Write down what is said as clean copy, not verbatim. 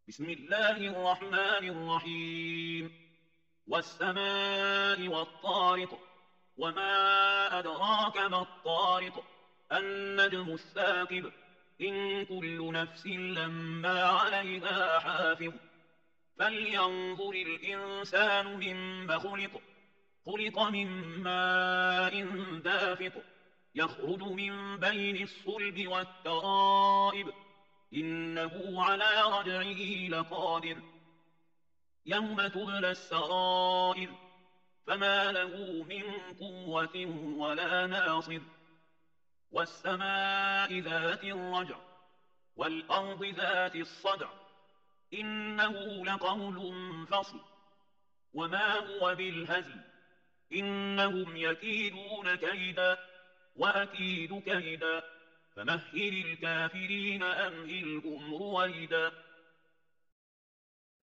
بسم الله الرحمن الرحيم. والسماء والطارق، وما أدراك ما الطارق، النجم الثاقب، إن كل نفس لما عليها حافظ. فلينظر الإنسان مما خلق. خلق من ماء دافق، يخرج من بين الصلب والترائب، إنه على رجعه لقادر. يوم تبلى السرائر، فما له من قوة ولا ناصر. والسماء ذات الرجع، والأرض ذات الصدع، إنه لقول فصل، وما هو بالهزل، إنهم يكيدون كيدا وأكيد كيدا، فمهل الكافرين أمهلهم رويدا.